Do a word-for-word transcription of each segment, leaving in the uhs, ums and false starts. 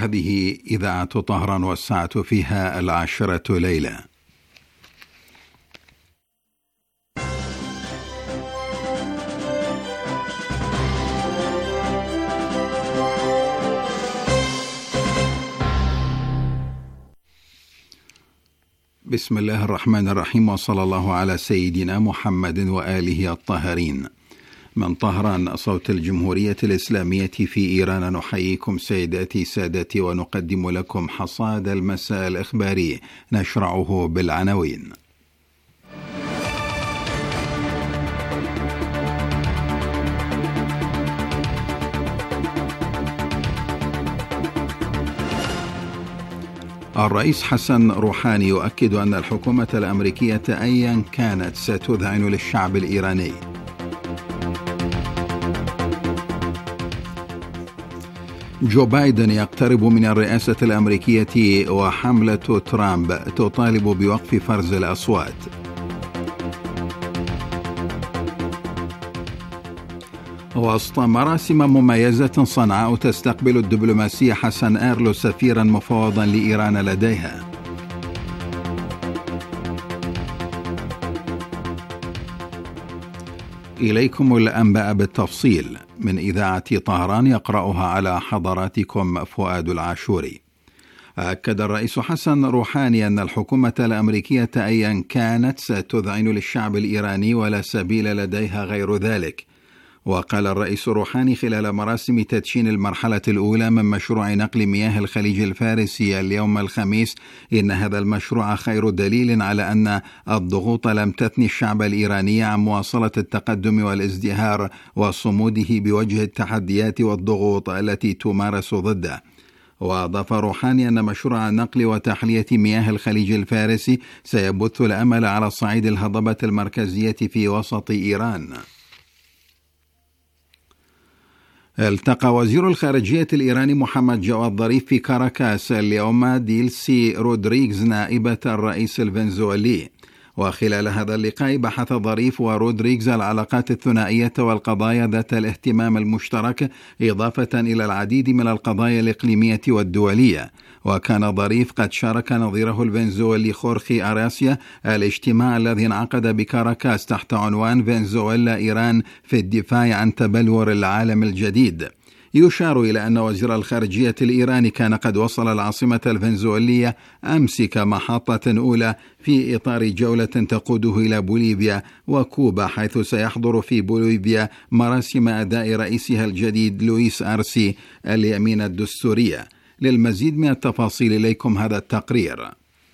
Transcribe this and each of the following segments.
هذه إذاعة طهران والساعة فيها العاشرة ليلة. بسم الله الرحمن الرحيم، وصلى الله على سيدنا محمد وآله الطاهرين. من طهران صوت الجمهورية الإسلامية في إيران، نحييكم سيداتي سادتي ونقدم لكم حصاد المساء الإخباري، نشرعه بالعناوين. الرئيس حسن روحاني يؤكد أن الحكومة الأمريكية أيا كانت ستذعن للشعب الإيراني. جو بايدن يقترب من الرئاسة الأمريكية، وحملة ترامب تطالب بوقف فرز الأصوات. وسط مراسم مميزة، صنعاء تستقبل الدبلوماسي حسن إيرلو سفيرا مفوضا لإيران لديها. إليكم الأنباء بالتفصيل من إذاعة طهران، يقرأها على حضراتكم فؤاد العاشوري. أكد الرئيس حسن روحاني أن الحكومة الأمريكية أيا كانت ستذعن للشعب الإيراني ولا سبيل لديها غير ذلك. وقال الرئيس روحاني خلال مراسم تدشين المرحلة الأولى من مشروع نقل مياه الخليج الفارسي اليوم الخميس إن هذا المشروع خير دليل على أن الضغوط لم تثني الشعب الإيراني عن مواصلة التقدم والازدهار وصموده بوجه التحديات والضغوط التي تمارس ضده. وأضاف روحاني أن مشروع نقل وتحلية مياه الخليج الفارسي سيبث الأمل على صعيد الهضبة المركزية في وسط إيران. التقى وزير الخارجية الإيراني محمد جواد ظريف في كاراكاس اليوم ديلسي رودريغز نائبة الرئيس الفنزويلي. وخلال هذا اللقاء بحث ظريف ورودريغز العلاقات الثنائية والقضايا ذات الاهتمام المشترك، إضافة إلى العديد من القضايا الإقليمية والدولية. وكان ظريف قد شارك نظيره الفنزويلي خورخي أراسيا الاجتماع الذي انعقد بكاراكاس تحت عنوان فنزويلا إيران في الدفاع عن تبلور العالم الجديد. يشار إلى أن وزير الخارجية الإيراني كان قد وصل العاصمة الفنزويلية أمس كمحطة أولى في إطار جولة تقوده إلى بوليفيا وكوبا، حيث سيحضر في بوليفيا مراسم أداء رئيسها الجديد لويس أرسي اليمين الدستورية. للمزيد من التفاصيل إليكم هذا التقرير.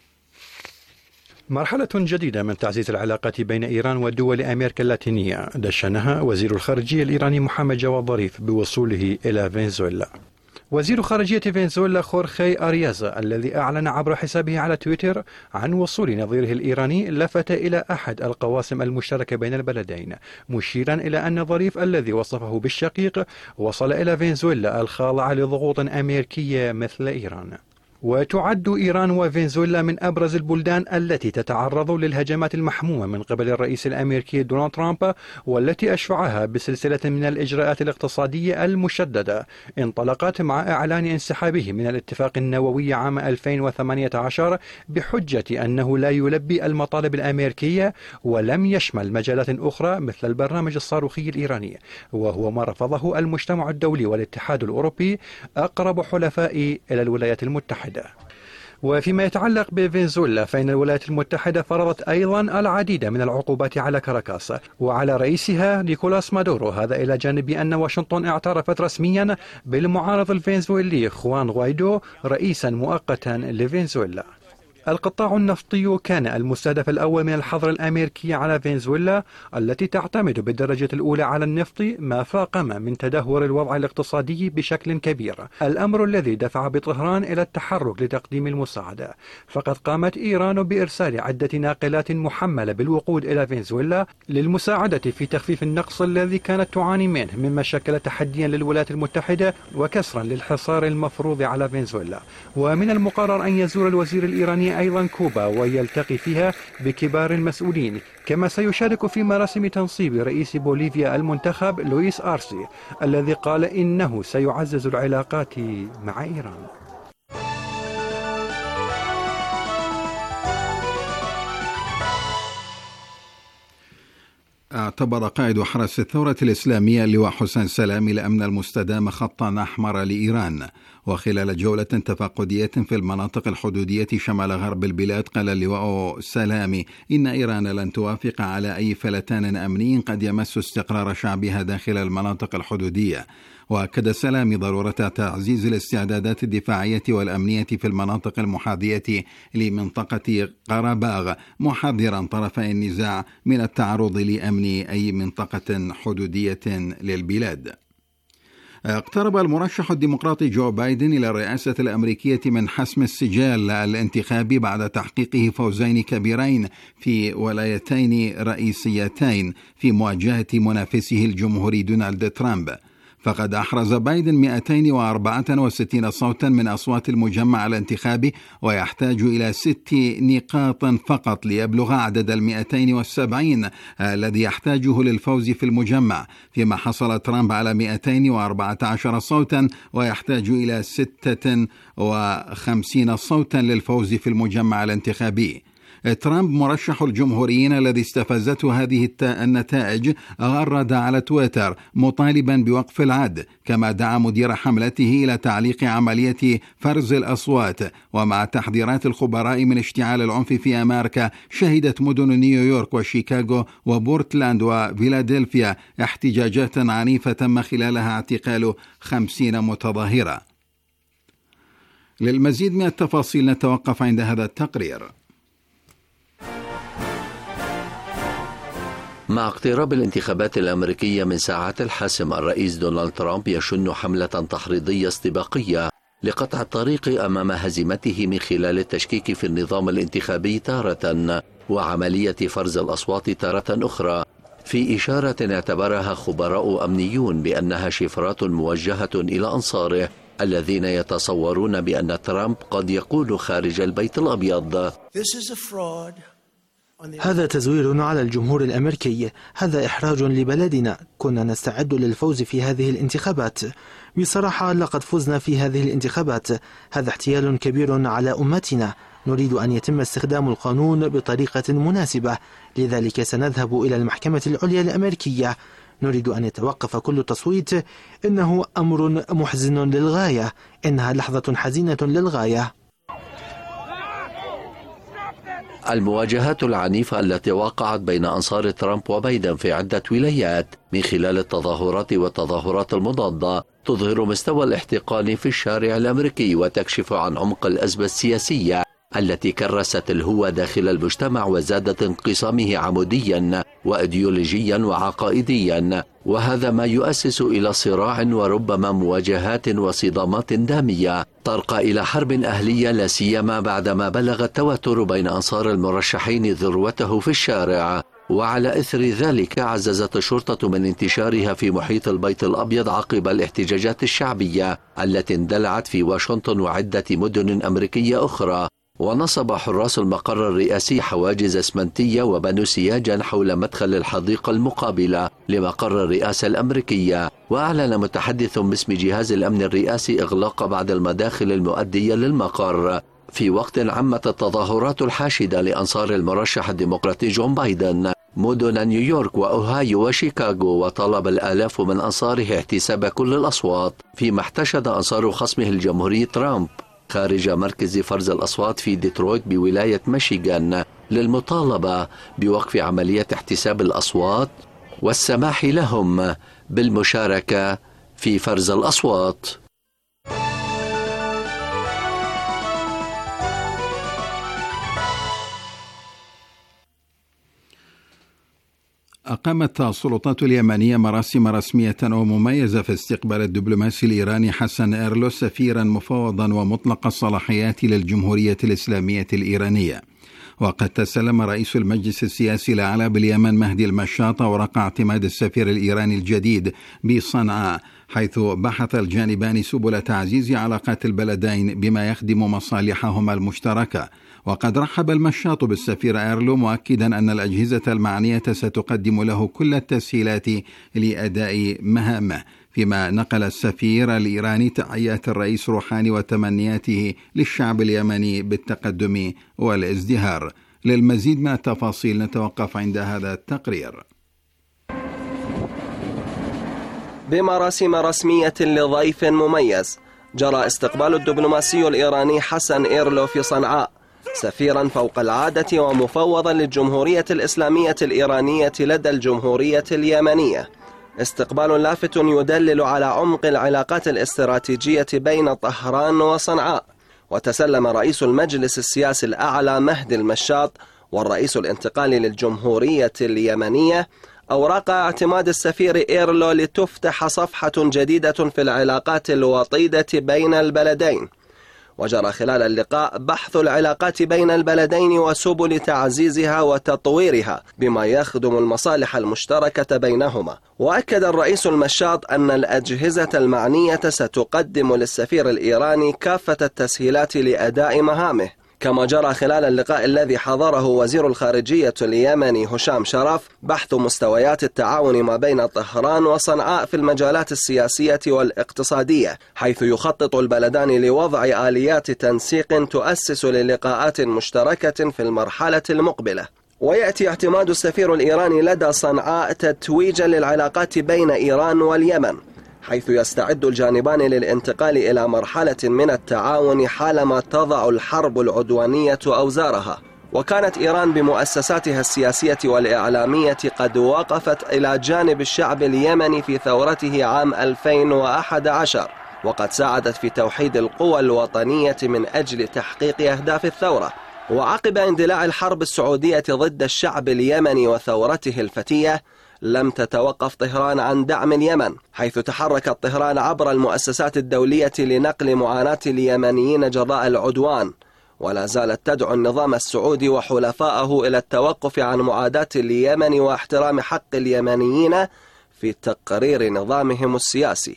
مرحلة جديدة من تعزيز العلاقات بين إيران ودول أمريكا اللاتينية دشنها وزير الخارجية الإيراني محمد جواد ظريف بوصوله إلى فنزويلا. وزير خارجية فنزويلا خورخي أريازا الذي أعلن عبر حسابه على تويتر عن وصول نظيره الإيراني لفت إلى أحد القواسم المشتركة بين البلدين، مشيرا إلى أن ظريف الذي وصفه بالشقيق وصل إلى فنزويلا الخاضعة لضغوط أمريكية مثل إيران. وتعد إيران وفنزويلا من أبرز البلدان التي تتعرض للهجمات المحمومة من قبل الرئيس الأمريكي دونالد ترامب، والتي أشفعها بسلسلة من الإجراءات الاقتصادية المشددة انطلقت مع إعلان انسحابه من الاتفاق النووي عام ألفين وثمانية عشر بحجة أنه لا يلبي المطالب الأمريكية ولم يشمل مجالات أخرى مثل البرنامج الصاروخي الإيراني، وهو ما رفضه المجتمع الدولي والاتحاد الأوروبي، أقرب حلفاء إلى الولايات المتحدة. وفيما يتعلق بفنزويلا، فإن الولايات المتحدة فرضت أيضا العديد من العقوبات على كاراكاس وعلى رئيسها نيكولاس مادورو، هذا إلى جانب أن واشنطن اعترفت رسميا بالمعارض الفنزويلي خوان غوايدو رئيسا مؤقتا لفنزويلا. القطاع النفطي كان المستهدف الأول من الحظر الأمريكي على فنزويلا التي تعتمد بالدرجة الأولى على النفط، ما فاقم من تدهور الوضع الاقتصادي بشكل كبير، الأمر الذي دفع بطهران إلى التحرك لتقديم المساعدة. فقد قامت إيران بإرسال عدة ناقلات محملة بالوقود إلى فنزويلا للمساعدة في تخفيف النقص الذي كانت تعاني منه، مما شكل تحديا للولايات المتحدة وكسرا للحصار المفروض على فنزويلا. ومن المقرر أن يزور الوزير الإيراني أيضا كوبا ويلتقي فيها بكبار المسؤولين، كما سيشارك في مراسم تنصيب رئيس بوليفيا المنتخب لويس أرسي الذي قال إنه سيعزز العلاقات مع إيران. اعتبر قائد حرس الثورة الإسلامية اللواء حسين سلامي الأمن المستدام خطا أحمر لإيران. وخلال جولة تفقدية في المناطق الحدودية شمال غرب البلاد قال اللواء سلامي إن إيران لن توافق على أي فلتان أمني قد يمس استقرار شعبها داخل المناطق الحدودية. وأكد سلامي ضرورة تعزيز الاستعدادات الدفاعية والأمنية في المناطق المحاذية لمنطقة قرباغ، محذرا طرفي النزاع من التعرض لأمن أي منطقة حدودية للبلاد. اقترب المرشح الديمقراطي جو بايدن إلى الرئاسة الأمريكية من حسم السجال الانتخابي بعد تحقيقه فوزين كبيرين في ولايتين رئيسيتين في مواجهة منافسه الجمهوري دونالد ترامب. فقد أحرز بايدن مئتين وأربعة وستين صوتا من أصوات المجمع الانتخابي، ويحتاج إلى ست نقاط فقط ليبلغ عدد المئتين والسبعين الذي يحتاجه للفوز في المجمع، فيما حصل ترامب على مئتين وأربعة عشر صوتا ويحتاج إلى ستة وخمسين صوتا للفوز في المجمع الانتخابي. ترامب مرشح الجمهوريين الذي استفزته هذه النتائج غرد على تويتر مطالبا بوقف العد، كما دعا مدير حملته إلى تعليق عملية فرز الأصوات. ومع تحذيرات الخبراء من اشتعال العنف في أمريكا، شهدت مدن نيويورك وشيكاغو وبورتلاند وفيلادلفيا احتجاجات عنيفة تم خلالها اعتقال خمسين متظاهرة. للمزيد من التفاصيل نتوقف عند هذا التقرير. مع اقتراب الانتخابات الأمريكية من ساعات الحسم، الرئيس دونالد ترامب يشن حملة تحريضية استباقية لقطع الطريق أمام هزيمته من خلال التشكيك في النظام الانتخابي تارة وعملية فرز الأصوات تارة أخرى، في إشارة اعتبرها خبراء أمنيون بأنها شفرات موجهة إلى أنصاره الذين يتصورون بأن ترامب قد يقول خارج البيت الأبيض: هذا تزوير على الجمهور الأمريكي، هذا إحراج لبلدنا، كنا نستعد للفوز في هذه الانتخابات، بصراحة لقد فزنا في هذه الانتخابات، هذا احتيال كبير على أمتنا، نريد أن يتم استخدام القانون بطريقة مناسبة، لذلك سنذهب إلى المحكمة العليا الأمريكية، نريد أن يتوقف كل تصويت، إنه أمر محزن للغاية، إنها لحظة حزينة للغاية. المواجهات العنيفة التي وقعت بين أنصار ترامب وبايدن في عدة ولايات من خلال التظاهرات والتظاهرات المضادة تظهر مستوى الاحتقان في الشارع الأمريكي وتكشف عن عمق الأزمة السياسية التي كرست الهوة داخل المجتمع وزادت انقسامه عموديا وإيديولوجيا وعقائديا، وهذا ما يؤسس إلى صراع وربما مواجهات وصدامات دامية ترقى إلى حرب أهلية، لا سيما بعدما بلغ التوتر بين أنصار المرشحين ذروته في الشارع. وعلى إثر ذلك عززت الشرطة من انتشارها في محيط البيت الأبيض عقب الاحتجاجات الشعبية التي اندلعت في واشنطن وعدة مدن أمريكية أخرى. ونصب حراس المقر الرئاسي حواجز اسمنتية وبنوا سياجا حول مدخل الحديقة المقابلة لمقر الرئاسة الأمريكية. وأعلن متحدث باسم جهاز الأمن الرئاسي إغلاق بعض المداخل المؤدية للمقر، في وقت عمت التظاهرات الحاشدة لأنصار المرشح الديمقراطي جون بايدن مدن نيويورك وأوهايو وشيكاغو، وطلب الآلاف من أنصاره احتساب كل الأصوات، فيما احتشد أنصار خصمه الجمهوري ترامب خارج مركز فرز الأصوات في ديترويت بولاية ميشيغان للمطالبة بوقف عملية احتساب الأصوات والسماح لهم بالمشاركة في فرز الأصوات. أقامت السلطات اليمنية مراسم رسمية ومميزة في استقبال الدبلوماسي الإيراني حسن إيرلو، سفيرا مفوضا ومطلق الصلاحيات للجمهورية الإسلامية الإيرانية. وقد تسلم رئيس المجلس السياسي الأعلى باليمن مهدي المشاط أوراق اعتماد السفير الإيراني الجديد بصنعاء، حيث بحث الجانبان سبل تعزيز علاقات البلدين بما يخدم مصالحهما المشتركة. وقد رحب المشاط بالسفير إيرلو، مؤكدا أن الأجهزة المعنية ستقدم له كل التسهيلات لأداء مهامه، فيما نقل السفير الإيراني تحيات الرئيس روحاني وتمنياته للشعب اليمني بالتقدم والازدهار. للمزيد من التفاصيل نتوقف عند هذا التقرير. بمراسم رسمية لضيف مميز، جرى استقبال الدبلوماسي الإيراني حسن إيرلو في صنعاء سفيرا فوق العادة ومفوضا للجمهورية الإسلامية الإيرانية لدى الجمهورية اليمنية. استقبال لافت يدلل على عمق العلاقات الاستراتيجية بين طهران وصنعاء. وتسلم رئيس المجلس السياسي الأعلى مهدي المشاط والرئيس الانتقالي للجمهورية اليمنية أوراق اعتماد السفير إيرلو لتفتح صفحة جديدة في العلاقات الوطيدة بين البلدين. وجرى خلال اللقاء بحث العلاقات بين البلدين وسبل تعزيزها وتطويرها بما يخدم المصالح المشتركة بينهما. وأكد الرئيس المشاط أن الأجهزة المعنية ستقدم للسفير الإيراني كافة التسهيلات لأداء مهامه. كما جرى خلال اللقاء الذي حضره وزير الخارجية اليمني هشام شرف بحث مستويات التعاون ما بين طهران وصنعاء في المجالات السياسية والاقتصادية، حيث يخطط البلدان لوضع آليات تنسيق تؤسس للقاءات مشتركة في المرحلة المقبلة. ويأتي اعتماد السفير الإيراني لدى صنعاء تتويجا للعلاقات بين إيران واليمن، حيث يستعد الجانبان للانتقال إلى مرحلة من التعاون حالما تضع الحرب العدوانية أوزارها. وكانت إيران بمؤسساتها السياسية والإعلامية قد وقفت إلى جانب الشعب اليمني في ثورته عام ألفين وأحد عشر، وقد ساعدت في توحيد القوى الوطنية من أجل تحقيق أهداف الثورة. وعقب اندلاع الحرب السعودية ضد الشعب اليمني وثورته الفتية، لم تتوقف طهران عن دعم اليمن، حيث تحركت طهران عبر المؤسسات الدولية لنقل معاناة اليمنيين جراء العدوان، ولا زالت تدعو النظام السعودي وحلفائه إلى التوقف عن معاداة اليمن واحترام حق اليمنيين في تقرير نظامهم السياسي.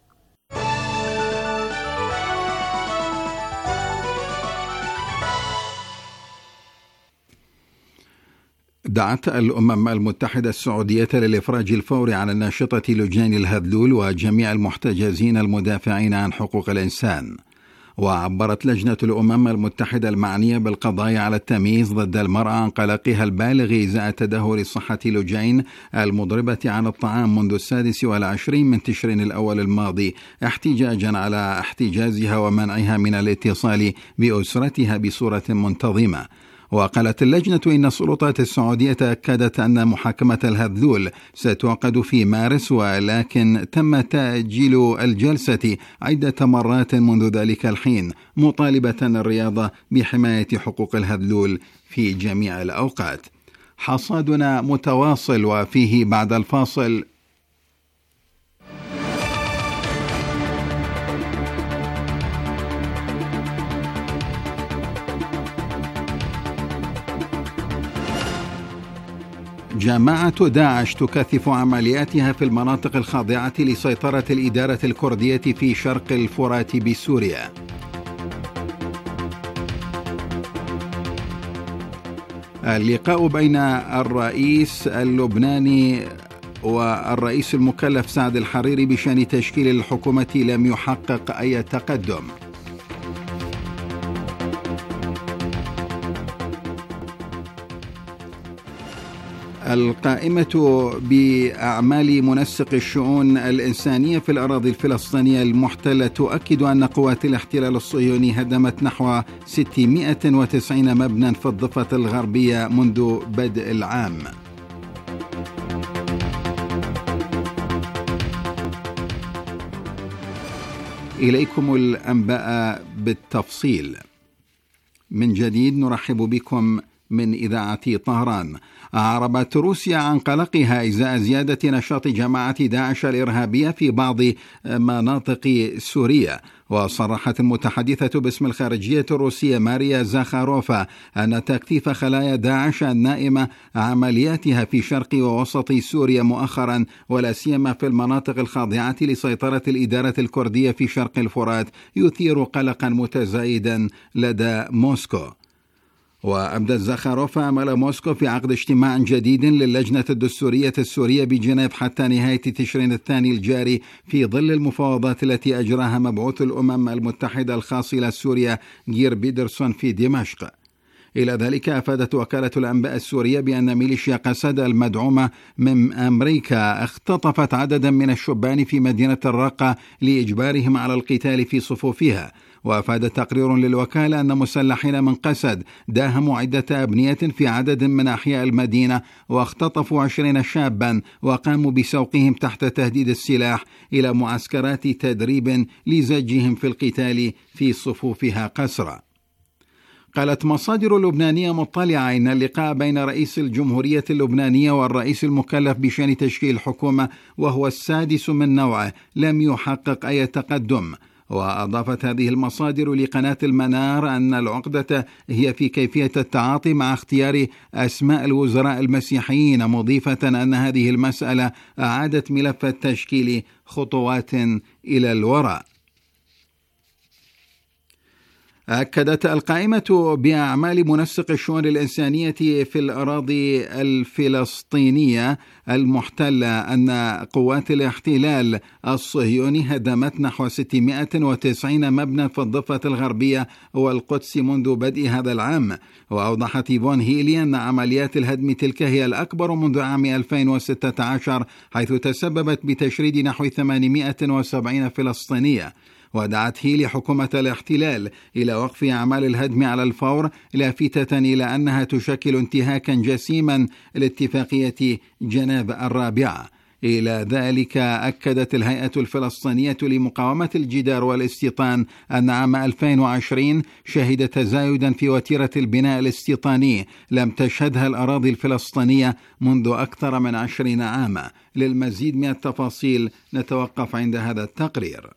دعت الأمم المتحدة السعودية للإفراج الفوري عن الناشطة لجان الهذلول وجميع المحتجزين المدافعين عن حقوق الإنسان. وعبرت لجنة الأمم المتحدة المعنية بالقضايا على التمييز ضد المرأة عن قلقها البالغ إزاء تدهور صحة لجين المضربة عن الطعام منذ السادس والعشرين من تشرين الأول الماضي، احتجاجا على احتجازها ومنعها من الاتصال بأسرتها بصورة منتظمة. وقالت اللجنة إن السلطات السعودية تأكدت أن محاكمة الهذلول ستعقد في مارس، ولكن تم تأجيل الجلسة عدة مرات منذ ذلك الحين، مطالبة الرياضة بحماية حقوق الهذلول في جميع الأوقات. حصادنا متواصل وفيه بعد الفاصل. جماعة داعش تكثف عملياتها في المناطق الخاضعة لسيطرة الإدارة الكردية في شرق الفرات بسوريا. اللقاء بين الرئيس اللبناني والرئيس المكلف سعد الحريري بشأن تشكيل الحكومة لم يحقق أي تقدم. القائمة بأعمال منسق الشؤون الإنسانية في الأراضي الفلسطينية المحتلة تؤكد أن قوات الاحتلال الصهيوني هدمت نحو ستمائة وتسعين مبنى في الضفة الغربية منذ بدء العام. إليكم الأنباء بالتفصيل. من جديد نرحب بكم من إذاعة طهران. أعربت روسيا عن قلقها إزاء زيادة نشاط جماعة داعش الإرهابية في بعض مناطق سوريا. وصرحت المتحدثة باسم الخارجية الروسية ماريا زاخاروفا أن تكثيف خلايا داعش النائمة عملياتها في شرق ووسط سوريا مؤخرا، ولا سيما في المناطق الخاضعة لسيطرة الإدارة الكردية في شرق الفرات، يثير قلقا متزايدا لدى موسكو. وأبدت زاخاروفا أمل موسكو في عقد اجتماع جديد للجنة الدستورية السورية بجنيف حتى نهاية تشرين الثاني الجاري، في ظل المفاوضات التي أجراها مبعوث الأمم المتحدة الخاص إلى سوريا غير بيدرسون في دمشق. إلى ذلك أفادت وكالة الأنباء السورية بأن ميليشيا قسد المدعومة من أمريكا اختطفت عددا من الشبان في مدينة الرقة لإجبارهم على القتال في صفوفها. وأفاد تقرير للوكالة أن مسلحين من قسد داهموا عدة أبنية في عدد من أحياء المدينة واختطفوا عشرين شابا وقاموا بسوقهم تحت تهديد السلاح إلى معسكرات تدريب لزجهم في القتال في صفوفها قسرا. قالت مصادر لبنانية مطلعة إن اللقاء بين رئيس الجمهورية اللبنانية والرئيس المكلف بشأن تشكيل الحكومة وهو السادس من نوعه لم يحقق أي تقدم. وأضافت هذه المصادر لقناة المنار أن العقدة هي في كيفية التعاطي مع اختيار أسماء الوزراء المسيحيين، مضيفة أن هذه المسألة أعادت ملف التشكيل خطوات إلى الوراء. أكدت القائمة بأعمال منسق الشؤون الإنسانية في الأراضي الفلسطينية المحتلة أن قوات الاحتلال الصهيوني هدمت نحو ستمائة وتسعين مبنى في الضفة الغربية والقدس منذ بدء هذا العام. وأوضحت إيفون هيلي أن عمليات الهدم تلك هي الأكبر منذ عام ألفين وستة عشر، حيث تسببت بتشريد نحو ثمانمائة وسبعين فلسطينية. ودعت هيلي حكومة الاحتلال إلى وقف أعمال الهدم على الفور، لافتة إلى أنها تشكل انتهاكا جسيما لاتفاقية جنيف الرابعة. إلى ذلك أكدت الهيئة الفلسطينية لمقاومة الجدار والاستيطان أن عام ألفين وعشرين شهد تزايدا في وتيرة البناء الاستيطاني لم تشهدها الأراضي الفلسطينية منذ أكثر من عشرين عاما. للمزيد من التفاصيل نتوقف عند هذا التقرير.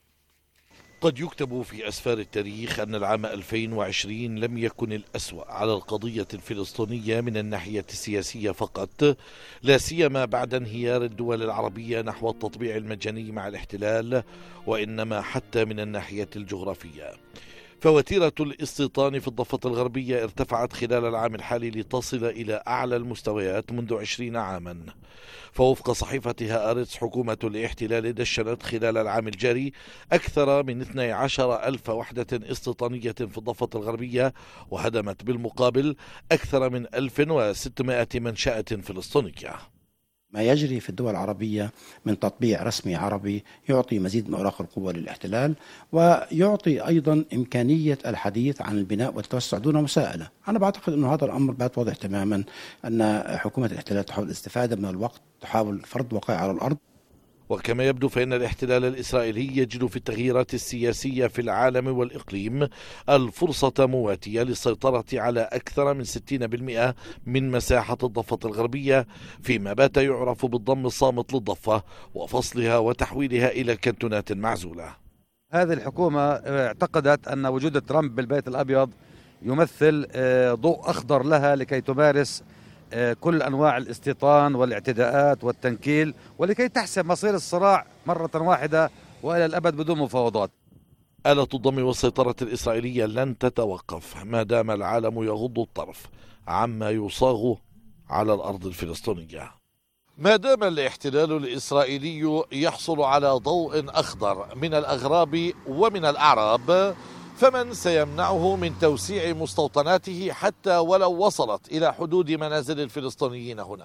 قد يكتب في أسفار التاريخ أن العام ألفين وعشرين لم يكن الأسوأ على القضية الفلسطينية من الناحية السياسية فقط، لا سيما بعد انهيار الدول العربية نحو التطبيع المجاني مع الاحتلال، وإنما حتى من الناحية الجغرافية. فوتيرة الاستيطان في الضفة الغربية ارتفعت خلال العام الحالي لتصل إلى أعلى المستويات منذ عشرين عاما. فوفق صحيفة هآرتس حكومة الاحتلال دشنت خلال العام الجاري أكثر من اثني عشر ألف وحدة استيطانية في الضفة الغربية، وهدمت بالمقابل أكثر من ألف وستمائة منشأة فلسطينية. ما يجري في الدول العربية من تطبيع رسمي عربي يعطي مزيد من أوراق القوة للاحتلال، ويعطي أيضا إمكانية الحديث عن البناء والتوسع دون مساءلة. أنا بعتقد أن هذا الأمر بات واضح تماما، أن حكومة الاحتلال تحاول الاستفادة من الوقت، تحاول فرض وقائع على الأرض. وكما يبدو فإن الاحتلال الإسرائيلي يجد في التغييرات السياسية في العالم والإقليم الفرصة مواتية للسيطرة على أكثر من ستين بالمئة من مساحة الضفة الغربية، فيما بات يعرف بالضم الصامت للضفة وفصلها وتحويلها إلى كنتونات معزولة. هذه الحكومة اعتقدت أن وجود ترامب بالبيت الأبيض يمثل ضوء أخضر لها لكي تمارس كل أنواع الاستيطان والاعتداءات والتنكيل، ولكي تحسم مصير الصراع مرة واحدة وإلى الأبد بدون مفاوضات. آلة الضم والسيطرة الإسرائيلية لن تتوقف ما دام العالم يغض الطرف عما يصاغ على الأرض الفلسطينية. ما دام الاحتلال الإسرائيلي يحصل على ضوء أخضر من الأغراب ومن الأعراب، فمن سيمنعه من توسيع مستوطناته حتى ولو وصلت إلى حدود منازل الفلسطينيين هنا؟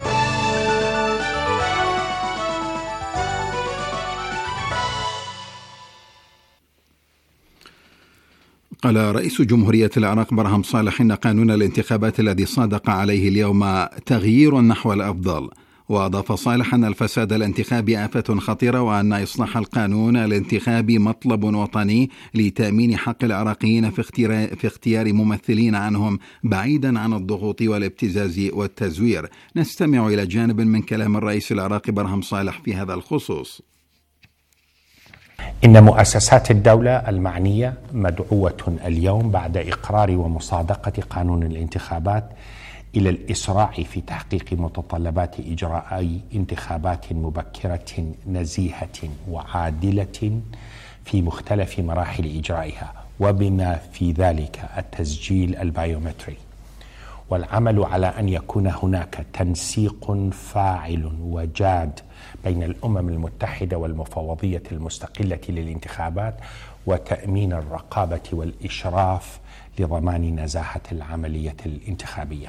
قال رئيس جمهورية العراق برهم صالح إن قانون الانتخابات الذي صادق عليه اليوم تغيير نحو الأفضل. وأضاف صالح أن الفساد الانتخابي آفة خطيرة، وأن إصلاح القانون الانتخابي مطلب وطني لتأمين حق العراقيين في اختيار, في اختيار ممثلين عنهم بعيدا عن الضغوط والابتزاز والتزوير. نستمع إلى جانب من كلام الرئيس العراقي برهم صالح في هذا الخصوص. إن مؤسسات الدولة المعنية مدعوة اليوم بعد إقرار ومصادقة قانون الانتخابات إلى الإسراع في تحقيق متطلبات إجراء انتخابات مبكرة نزيهة وعادلة في مختلف مراحل إجرائها، وبما في ذلك التسجيل البيومتري. والعمل على أن يكون هناك تنسيق فاعل وجاد بين الأمم المتحدة والمفوضية المستقلة للانتخابات وتأمين الرقابة والإشراف لضمان نزاهة العملية الانتخابية.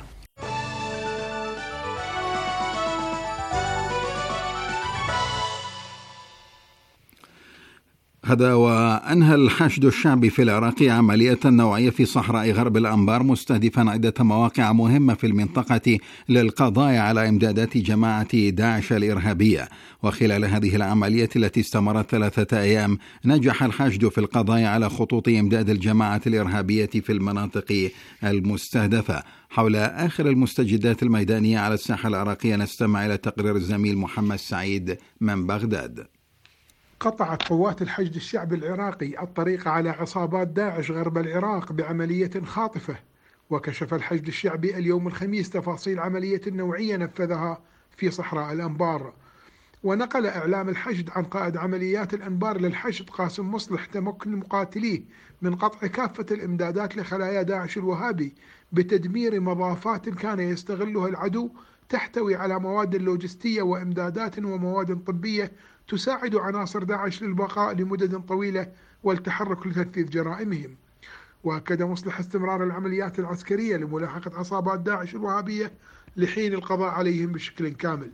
هذا وأنهى الحشد الشعبي في العراق عملية نوعية في صحراء غرب الأنبار مستهدفا عدة مواقع مهمة في المنطقة للقضاء على إمدادات جماعة داعش الإرهابية. وخلال هذه العملية التي استمرت ثلاثة أيام نجح الحشد في القضاء على خطوط إمداد الجماعة الإرهابية في المناطق المستهدفة. حول آخر المستجدات الميدانية على الساحة العراقية نستمع إلى تقرير الزميل محمد سعيد من بغداد. قطعت قوات الحشد الشعبي العراقي الطريق على عصابات داعش غرب العراق بعملية خاطفة. وكشف الحشد الشعبي اليوم الخميس تفاصيل عملية نوعية نفذها في صحراء الأنبار. ونقل إعلام الحشد عن قائد عمليات الأنبار للحشد قاسم مصلح تمكن مقاتليه من قطع كافة الإمدادات لخلايا داعش الوهابي بتدمير مضافات كان يستغلها العدو تحتوي على مواد لوجستية وإمدادات ومواد طبية تساعد عناصر داعش للبقاء لمدد طويلة والتحرك لتنفيذ جرائمهم. وأكد مصلح استمرار العمليات العسكرية لملاحقة عصابات داعش الوهابية لحين القضاء عليهم بشكل كامل.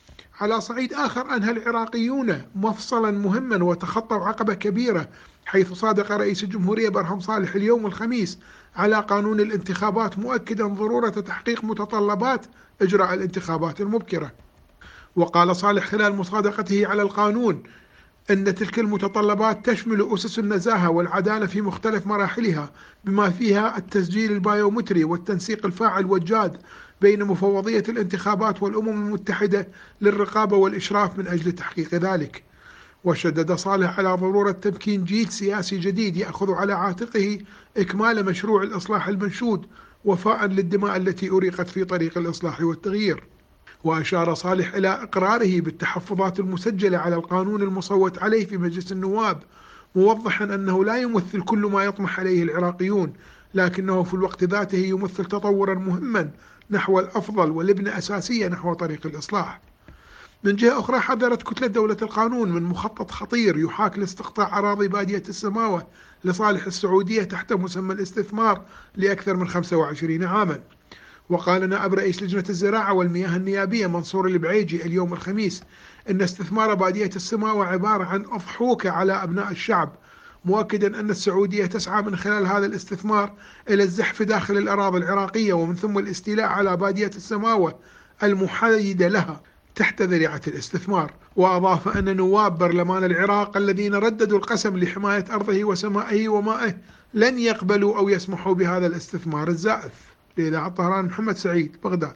على صعيد آخر أنهى العراقيون مفصلا مهما وتخطوا عقبة كبيرة حيث صادق رئيس الجمهورية برهم صالح اليوم الخميس على قانون الانتخابات مؤكدا ضرورة تحقيق متطلبات إجراء الانتخابات المبكرة. وقال صالح خلال مصادقته على القانون أن تلك المتطلبات تشمل أسس النزاهة والعدالة في مختلف مراحلها بما فيها التسجيل البايومتري والتنسيق الفاعل والجاد بين مفوضية الانتخابات والأمم المتحدة للرقابة والإشراف من أجل تحقيق ذلك. وشدد صالح على ضرورة تمكين جيل سياسي جديد يأخذ على عاتقه إكمال مشروع الإصلاح المنشود وفاء للدماء التي أريقت في طريق الإصلاح والتغيير. وأشار صالح إلى إقراره بالتحفظات المسجلة على القانون المصوت عليه في مجلس النواب موضحا أنه لا يمثل كل ما يطمح عليه العراقيون لكنه في الوقت ذاته يمثل تطورا مهما نحو الأفضل ولبنة أساسية نحو طريق الإصلاح. من جهة أخرى حذرت كتلة دولة القانون من مخطط خطير يحاك لاستقطاع أراضي بادية السماوة لصالح السعودية تحت مسمى الاستثمار لأكثر من خمسة وعشرين عاما. وقال نائب رئيس لجنة الزراعة والمياه النيابية منصور البعيجي اليوم الخميس أن استثمار بادية السماوة عبارة عن أضحوكة على أبناء الشعب، مؤكدا أن السعودية تسعى من خلال هذا الاستثمار إلى الزحف داخل الأراضي العراقية ومن ثم الاستيلاء على بادية السماوة المحايدة لها تحت ذريعة الاستثمار. وأضاف أن نواب برلمان العراق الذين رددوا القسم لحماية أرضه وسمائه ومائه لن يقبلوا أو يسمحوا بهذا الاستثمار الزائف. لإذاعة طهران محمد سعيد بغداد.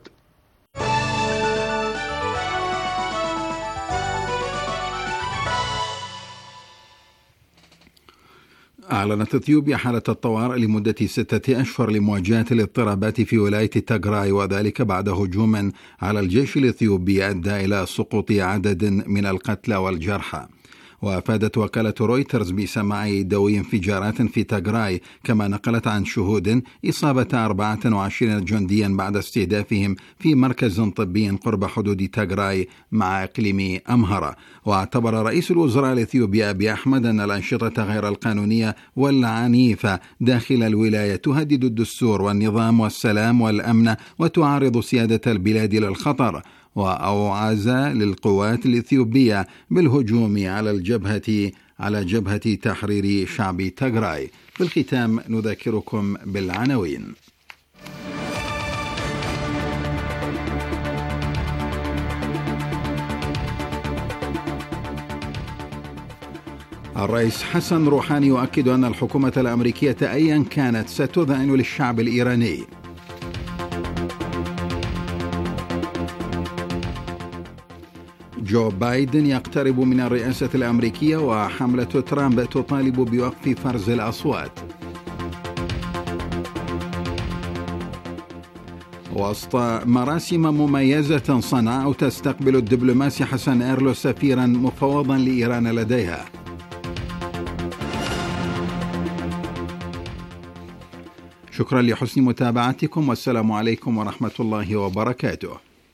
أعلنت إثيوبيا حالة الطوارئ لمدة ستة أشهر لمواجهة الاضطرابات في ولاية تاغراي وذلك بعد هجوم على الجيش الإثيوبي أدى إلى سقوط عدد من القتلى والجرحى. وأفادت وكالة رويترز بسماع دوي انفجارات في تاغراي كما نقلت عن شهود إصابة أربعة وعشرين جنديا بعد استهدافهم في مركز طبي قرب حدود تاغراي مع إقليم أمهرة. واعتبر رئيس الوزراء الإثيوبي أبي أحمد أن الأنشطة غير القانونية والعنيفة داخل الولاية تهدد الدستور والنظام والسلام والأمن وتعرض سيادة البلاد للخطر. وأوعز للقوات الإثيوبية بالهجوم على الجبهة على جبهة تحرير شعب تاغراي. في الختام نذكركم بالعناوين. الرئيس حسن روحاني يؤكد أن الحكومة الأمريكية أيا كانت ستذعن للشعب الإيراني. جو بايدن يقترب من الرئاسة الأمريكية وحملة ترامب تطالب بوقف فرز الأصوات. وسط مراسم مميزة صنعاء تستقبل الدبلوماسي حسن إيرلو سفيرا مفوضا لإيران لديها. شكرا لحسن متابعتكم، والسلام عليكم ورحمة الله وبركاته.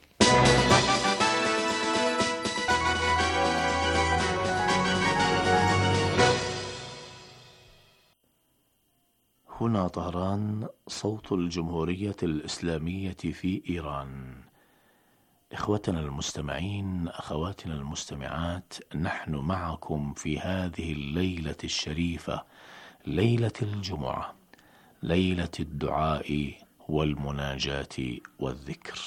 هنا طهران، صوت الجمهورية الإسلامية في إيران. إخوتنا المستمعين، أخواتنا المستمعات، نحن معكم في هذه الليلة الشريفة، ليلة الجمعة، ليلة الدعاء والمناجاة والذكر.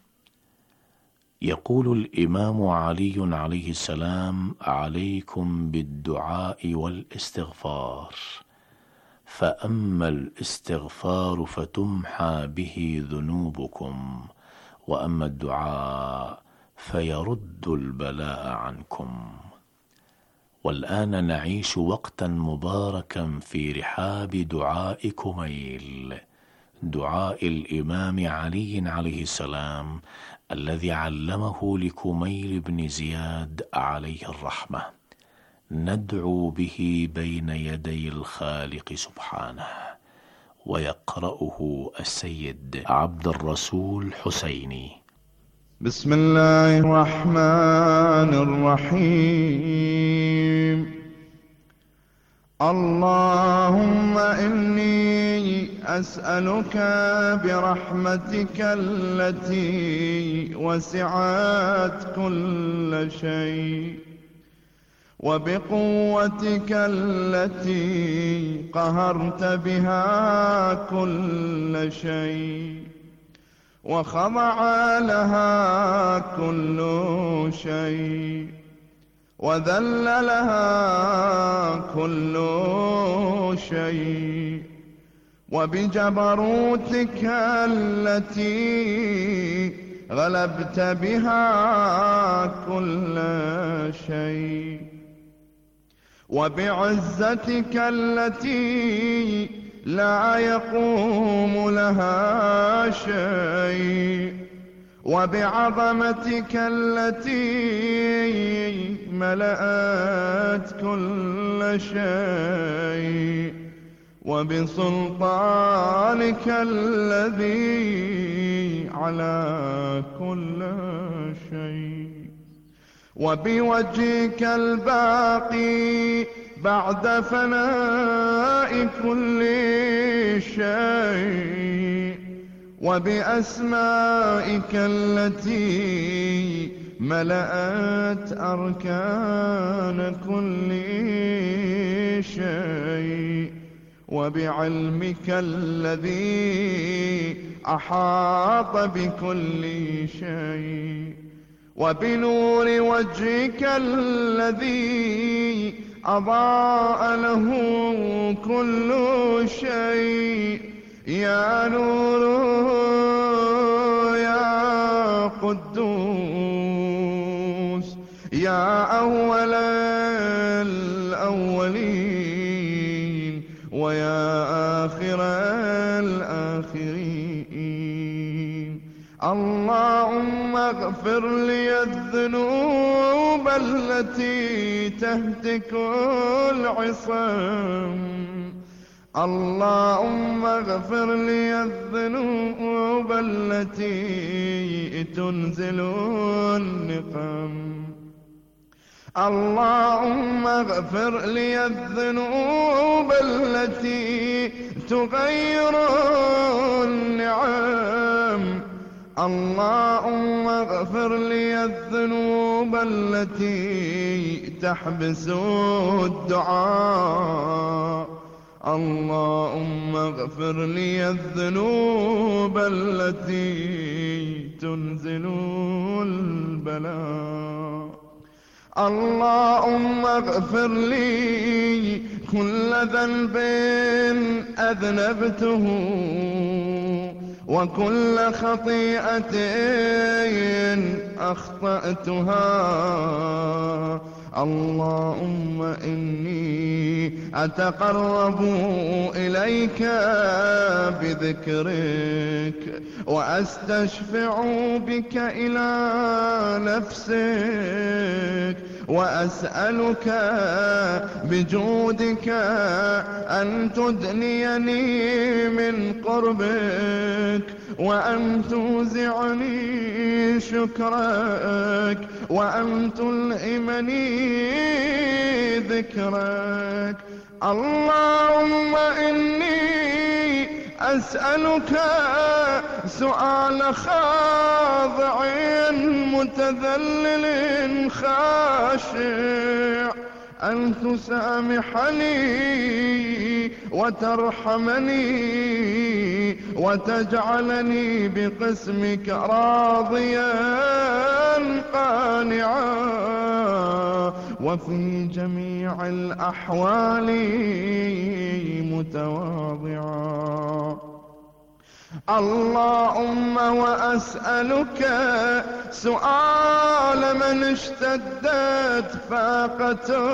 يقول الإمام علي عليه السلام: عليكم بالدعاء والاستغفار، فأما الاستغفار فتمحى به ذنوبكم، وأما الدعاء فيرد البلاء عنكم. والآن نعيش وقتا مباركا في رحاب دعاء كميل، دعاء الإمام علي عليه السلام الذي علمه لكميل بن زياد عليه الرحمة، ندعو به بين يدي الخالق سبحانه. ويقرأه السيد عبد الرسول حسيني. بسم الله الرحمن الرحيم. اللهم إني أسألك برحمتك التي وسعت كل شيء، وبقوتك التي قهرت بها كل شيء، وخضع لها كل شيء، وذل لها كل شيء، وبجبروتك التي غلبت بها كل شيء، وبعزتك التي لا يقوم لها شيء، وبعظمتك التي ملأت كل شيء، وبسلطانك الذي على كل شيء، وبوجهك الباقي بعد فناء كل شيء، وبأسمائك التي ملأت أركان كل شيء، وبعلمك الذي أحاط بكل شيء، وبنور وجهك الذي أضاء له كل شيء. يا نور يا قدوس، يا أول الأولين، ويا آخر الآخرين. اللهم اغفر لي الذنوب التي تهتك العصام، اللهم اغفر لي الذنوب التي تنزل النقم، اللهم اغفر لي الذنوب التي تغير النعم، اللهم اغفر لي الذنوب التي تحبس الدعاء، اللهم اغفر لي الذنوب التي تنزل البلاء، اللهم اغفر لي كل ذنب أذنبته، وكل خطيئة أخطأتها. اللهم إني أتقرب إليك بذكرك، وأستشفع بك إلى نفسك، وأسألك بجودك أن تدنيني من قربك وأن توزعني شكرك وأن تلهمني ذكرك. اللهم إني أسألك سؤال خاضع متذلل خاشع أن تسامحني وترحمني وتجعلني بقسمك راضيا قانعا وفي جميع الأحوال متواضعا. اللهم وأسألك سؤال من اشتدت فاقته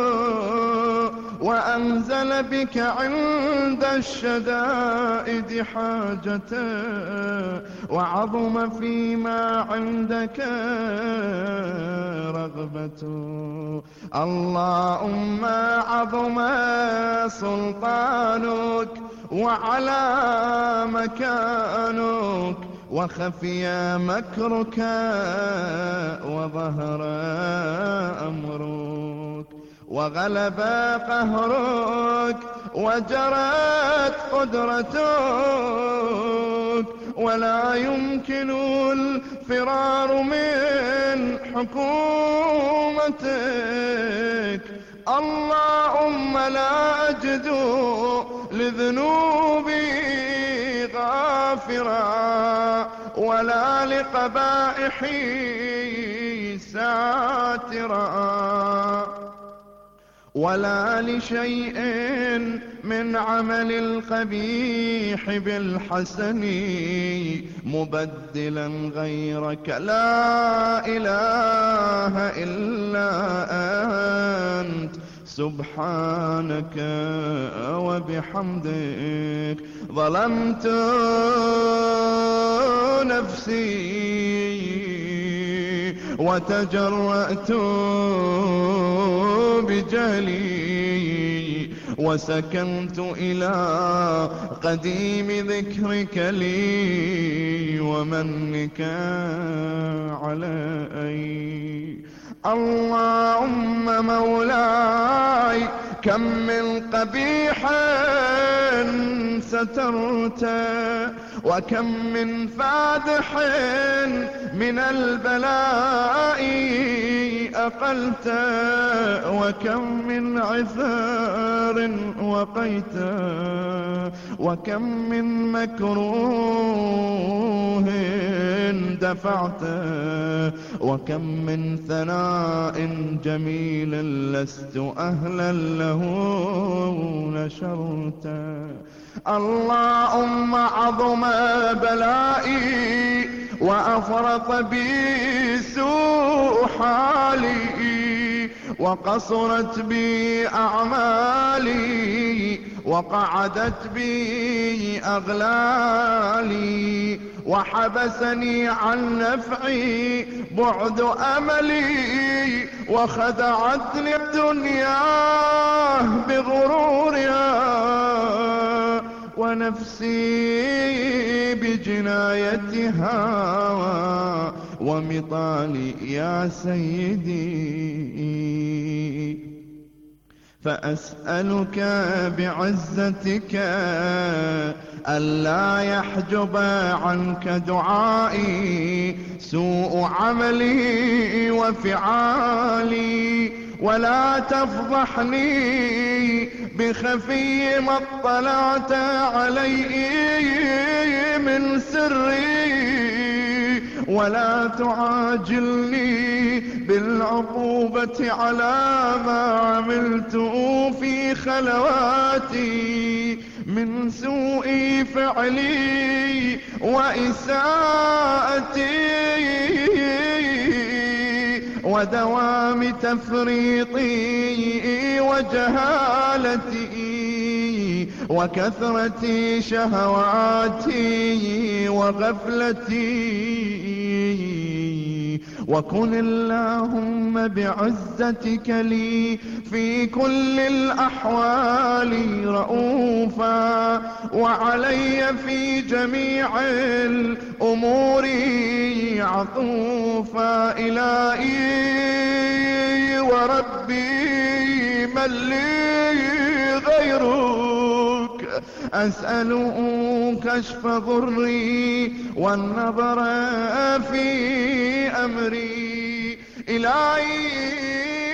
وأنزل بك عند الشدائد حاجته وعظم فيما عندك رغبته. اللهم عظم سلطانك وعلى مكانك وخفي مكرك وظهر أمرك وغلب قهرك وجرت قدرتك ولا يمكن الفرار من حكومتك. اللهم لا أجد لذنوبي غافرا ولا لقبائحي ساترا ولا لشيء من عمل القبيح بالحسن مبدلا غيرك. لا إله إلا أنت سبحانك وبحمدك ظلمت نفسي وتجرأت بجهلي وسكنت إلى قديم ذكرك لي ومنك علي. اللهم مولاي كم من قبيح سترت وكم من فادح من البلاء أقلت وكم من عثار وقيت وكم من مكروه دفعت وكم من ثناء جميل لست أهلا له نشرت. اللهم عظم بلائي وأفرط بي سوء حالي وقصرت بي أعمالي وقعدت بي أغلالي وحبسني عن نفعي بعد أملي وخدعتني الدنيا بغرورها ونفسي بجنايتها ومطالي يا سيدي. فأسألك بعزتك ألا يحجب عنك دعائي سوء عملي وفعالي ولا تفضحني بخفي ما اطلعت عليه من سري ولا تعاجلني بالعقوبة على ما عملت في خلواتي من سوء فعلي وإساءتي ودوام تفريطي وجهالتي وكثرة شهواتي وغفلتي وكن اللهم بعزتك لي في كل الأحوال رؤوفا، وعلي في جميع الأمور عطوفا. إلهي وربي من لي غيرك، أسأل كشف ضري والنظر في أمري. إلهي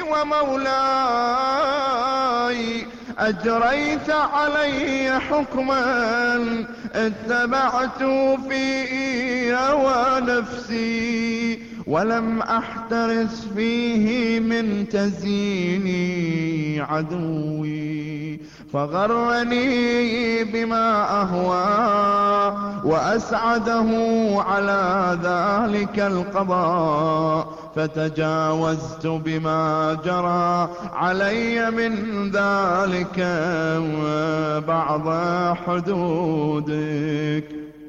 ومولاي أجريت علي حكما اتبعت فيه هوى نفسي، ولم أحترس فيه من تزيين عدوي، فغرني بما أهوى وأسعده على ذلك القضاء، فتجاوزت بما جرى علي من ذلك بعض حدودك،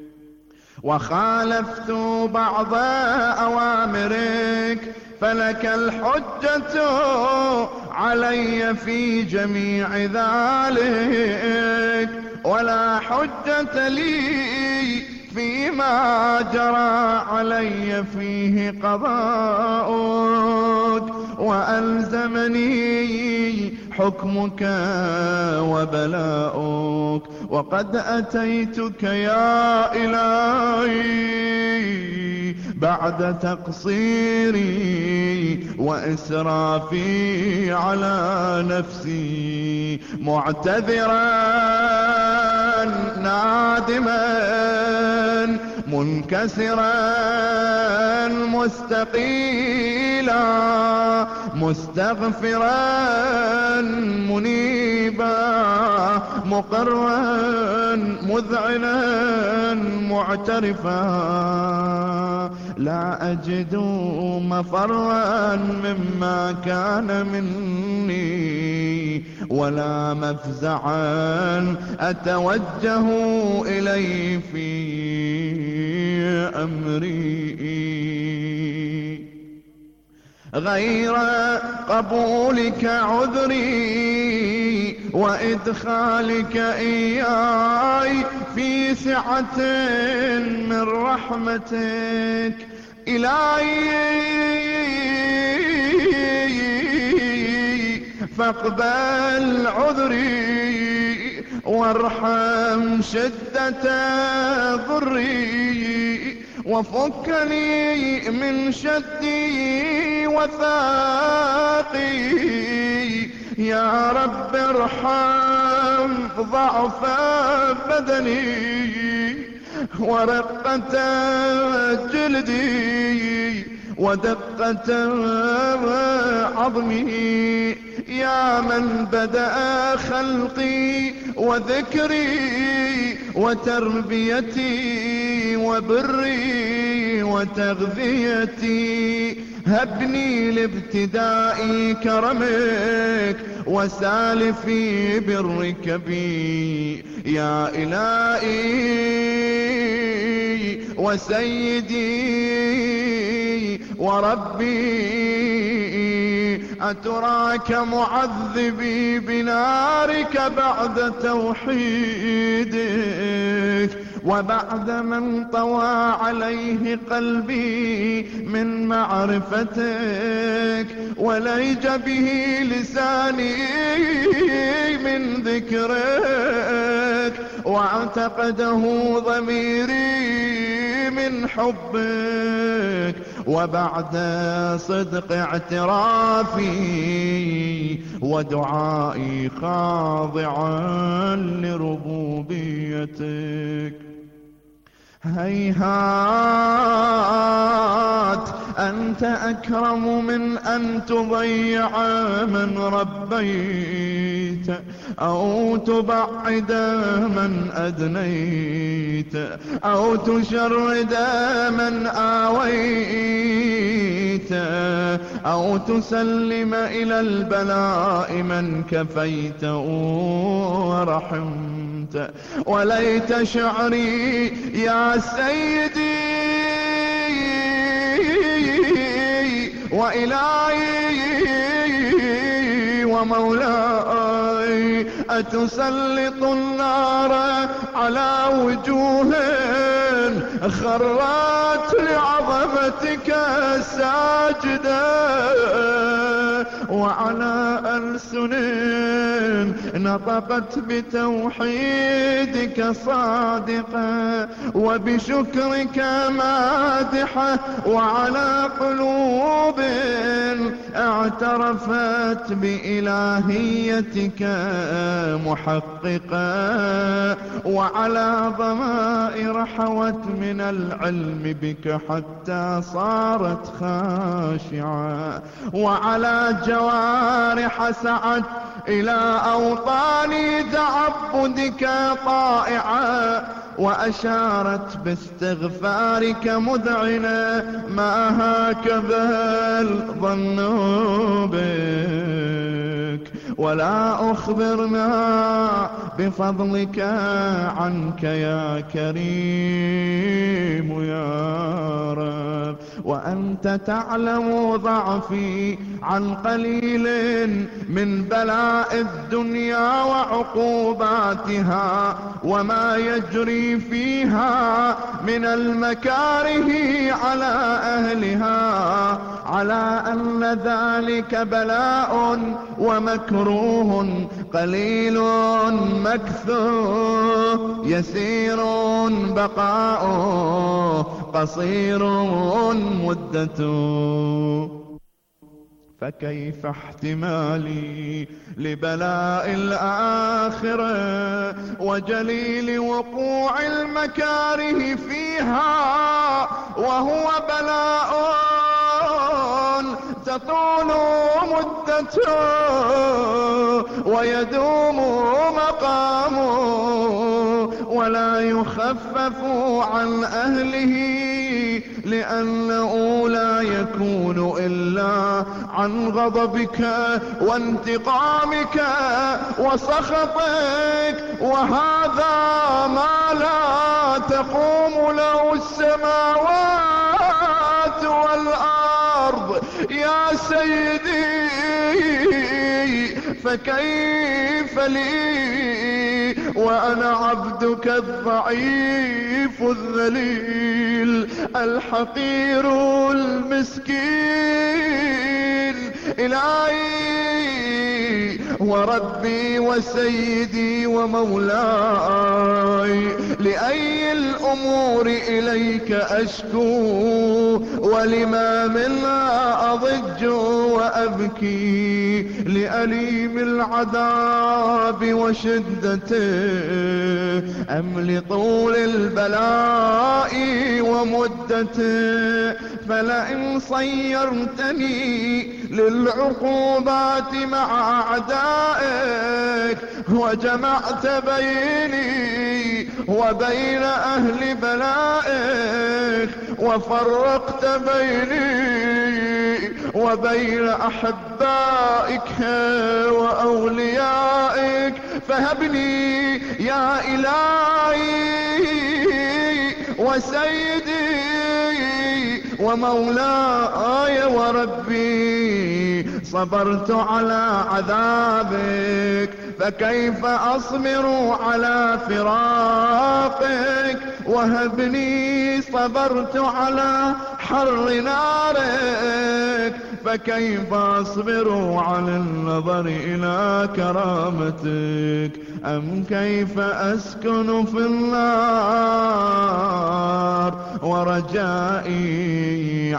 وخالفت بعض أوامرك، فلك الحجة علي في جميع ذلك، ولا حجة لي فيما جرى علي فيه قضاؤك، وألزمني حكمك وبلاؤك. وقد أتيتك يا إلهي بعد تقصيري وإسرافي على نفسي، معتذرا نادما منكسرا مستقيلا، مستغفرا منيبا، مقرا مذعنا معترفا، لا أجد مفرا مما كان مني، ولا مفزعا أتوجه إليه في أمري، غير قبولك عذري وإدخالك إياي في سعة من رحمتك. إلهي فاقبل عذري وارحم شدة ضري، وفكني من شدي وثاقي. يا رب ارحم ضعف بدني ورقة جلدي ودقة عظمي، يا من بدأ خلقي وذكري وتربيتي وبري وتغذيتي. هبني لابتداء كرمك وسالفي برك بي، يا إلهي وسيدي وربي. أتراك معذبي بنارك بعد توحيدك، وبعد من طوى عليه قلبي من معرفتك، وليج به لساني من ذكرك، واعتقده ضميري من حبك، وبعد صدق اعترافي ودعائي خاضعا لربوبيتك. هيهات أنت أكرم من أن تضيع من ربيت، أو تبعد من أدنيت، أو تشرد من آويت، أو تسلم إلى البلاء من كفيت ورحمت. وليت شعري يا سيدي وإلهي ومولاي أتسلط النار على وجوه خرت لعظمتك ساجدة وعلى ألسن نطقت بتوحيدك صادقة وبشكرك مادحة وعلى قلوب اعترفت بإلهيتك محققة وعلى ضمائر حوت من العلم بك حتى صارت خاشعة وعلى جوارح سعت إلى أوطان تعبدك طائعة وأشارت باستغفارك مذعنة ما هكذا الظن بك ولا أخبرنا بفضلك عنك يا كريم يا رب وأنت تعلم ضعفي عن قليل من بلاء الدنيا وعقوباتها وما يجري فيها من المكاره على أهلها على أن ذلك بلاء ومكروه قليل مكثور يسير بقاؤه قصير مدته فكيف احتمالي لبلاء الآخرة وجليل وقوع المكاره فيها وهو بلاء تطول مدته ويدوم مقامه ولا يخفف عن أهله لأنه لا يكون إلا عن غضبك وانتقامك وسخطك وهذا ما لا تقوم له السماوات والأرض يا سيدي فكيف لي وأنا عبدك الضعيف الذليل الحقير المسكين إلهي وربي وسيدي ومولاي لأي الأمور إليك أشكو ولما منها أضج وأبكي لأليم العذاب وشدته أم لطول البلاء ومدته فلئن صيرتني للعقوبات مع أعدائك وجمعت بيني وبين أهل بلائك وفرقت بيني وبين أحبائك وأوليائك فهبني يا إلهي وسيدي ومولاي وربي صبرت على عذابك فكيف أصبر على فراقك وهبني صبرت على حر نارك فكيف أصبر على النظر إلى كرامتك أم كيف أسكن في النار ورجائي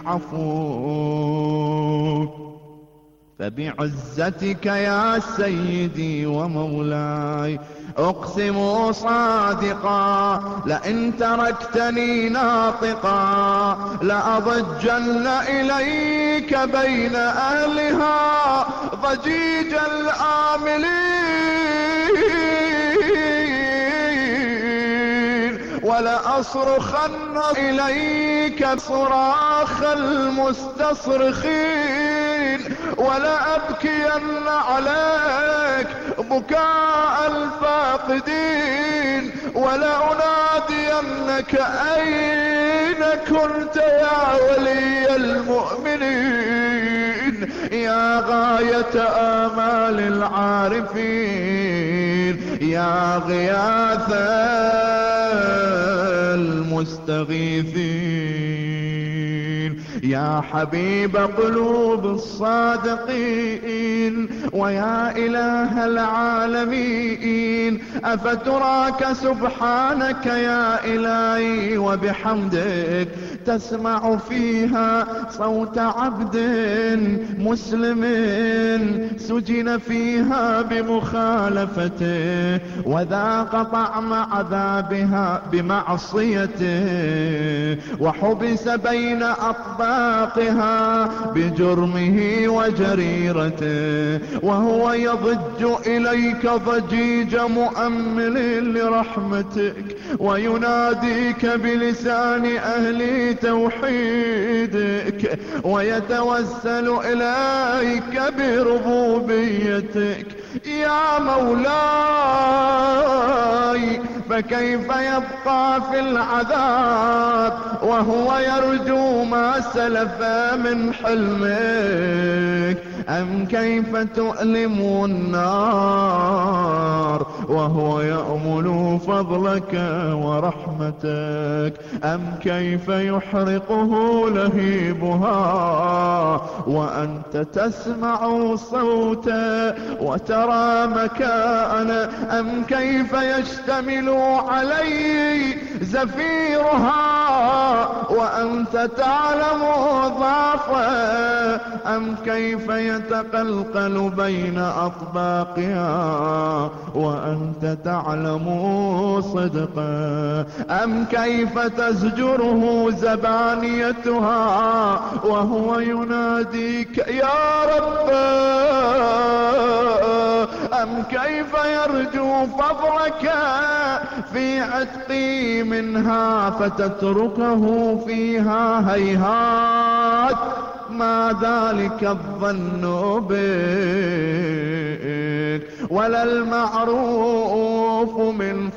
عفوك فبعزتك يا سيدي ومولاي أقسم صادقا لئن تركتني ناطقا لأضجن إليك بين أهلها ضجيج الآملين ولأصرخن إليك صراخ المستصرخين ولأبكين عليك بكاء الفاقدين ولأنادينك أين كنت يا ولي المؤمنين يا غاية آمال العارفين، يا غياث المستغيثين، يا حبيب قلوب الصادقين، ويا إله العالمين. أفتراك سبحانك يا إلهي وبحمدك تسمع فيها صوت عبد مسلم سجن فيها بمخالفته وذاق طعم عذابها بمعصيته وحبس بين أطباقها بجرمه وجريرته، وهو يضج إليك ضجيج مؤمل لرحمتك ويناديك بلسان أهل توحيدك ويتوسل إليك بربوبيتك. يا مولاي، فكيف يبقى في العذاب وهو يرجو ما سلف من حلمك؟ أم كيف تؤلم النار وهو يأمل فضلك ورحمتك؟ أم كيف يحرقه لهيبها وأنت تسمع صوته وترى مكانه؟ أم كيف يشتمل عليه زفيرها وأنت تعلم ضعفه؟ أم كيف يتقلقل بين أطباقها وأنت تعلم صدقه؟ أم كيف تزجره زبانيتها وهو يناديك يا رب؟ أم كيف يرجو فضلك في عتقي منها فتتركه فيها؟ هيهات ما ذلك الظن بك ولا المعروف من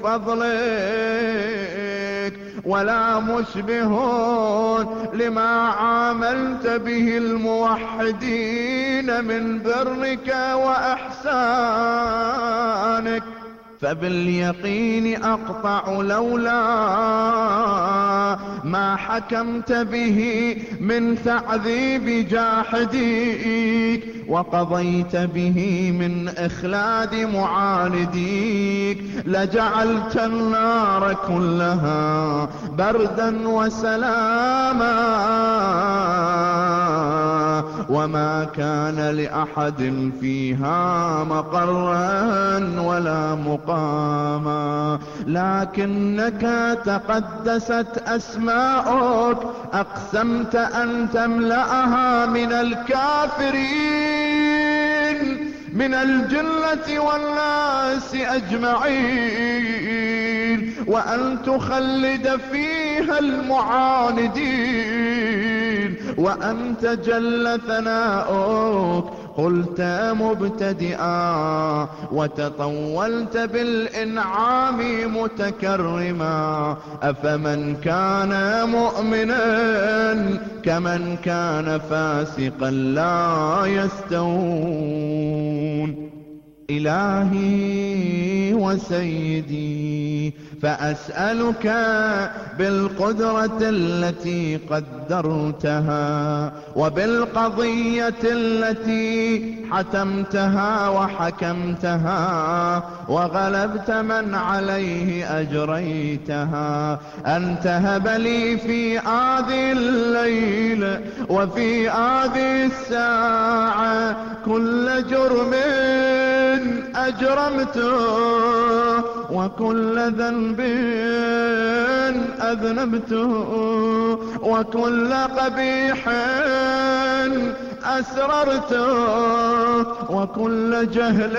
فضلك ولا مشبه لما عاملت به الموحدين من برك وإحسانك. فباليقين أقطع لولا ما حكمت به من تعذيب جاحديك وقضيت به من إخلاد معانديك لجعلت النار كلها بردا وسلاما وما كان لأحد فيها مقرا ولا مقاما، لكنك تقدست أسماؤك أقسمت أن تملأها من الكافرين من الجنة والناس أجمعين وأن تخلد فيها المعاندين وأنت جل ثناؤك قلت مبتدئا وتطولت بالإنعام متكرما. أفمن كان مؤمنا كمن كان فاسقا لا يستوون. إلهي وسيدي فأسألك بالقدرة التي قدرتها وبالقضية التي حتمتها وحكمتها وغلبت من عليه أجريتها أن تهب لي في هذه الليل وفي هذه الساعة كل جرم أجرمته وكل ذنب أذنبته وكل قبيح أسررته وكل جهل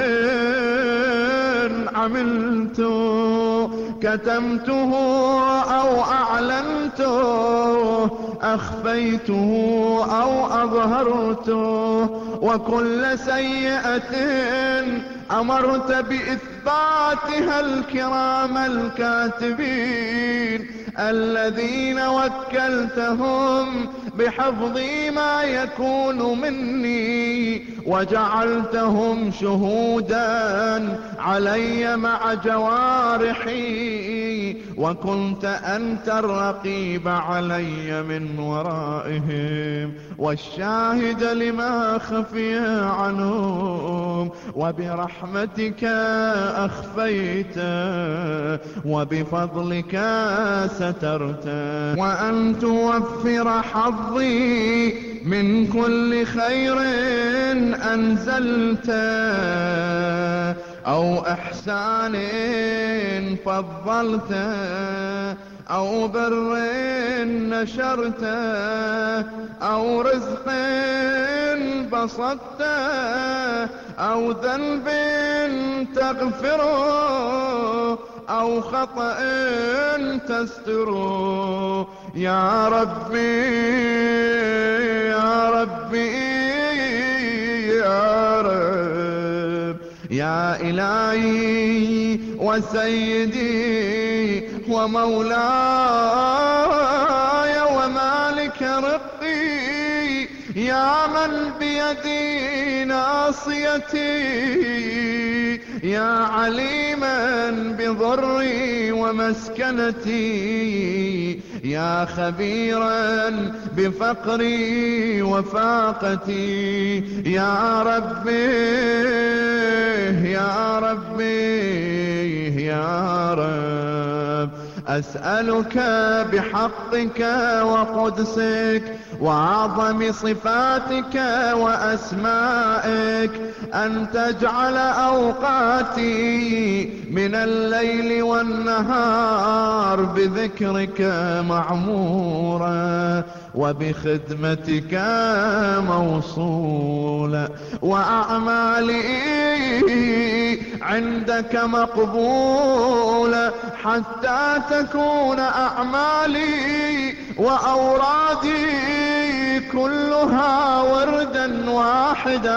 عملته كتمته أو أعلنته أخفيته أو أظهرته وكل سيئة أمرت بإثباتها الكرام الكاتبين الذين وكلتهم بحفظ ما يكون مني وجعلتهم شهودا علي مع جوارحي وكنت أنت الرقيب علي من ورائهم والشاهد لما خفي عنهم وبرحمتك أخفيت وبفضلك سترت وأن توفر حظي من كل خير أنزلت أو إحسان فضلت أو بر نشرت أو رزق بسطت أو ذنب تغفره أو خطأ تستره يا ربي يا ربي يا رب يا إلهي وسيدي ومولاي ومالك رقي يا من بيدي ناصيتي يا عليما بضري ومسكنتي يا خبيرا بفقري وفاقتي يا ربي يا ربي يا رب أسألك بحقك وقدسك وعظم صفاتك وأسمائك أن تجعل أوقاتي من الليل والنهار بذكرك معمورا وبخدمتك موصولا وأعمالي عندك مقبولة حتى تكون أعمالي وأورادي كلها وردا واحدا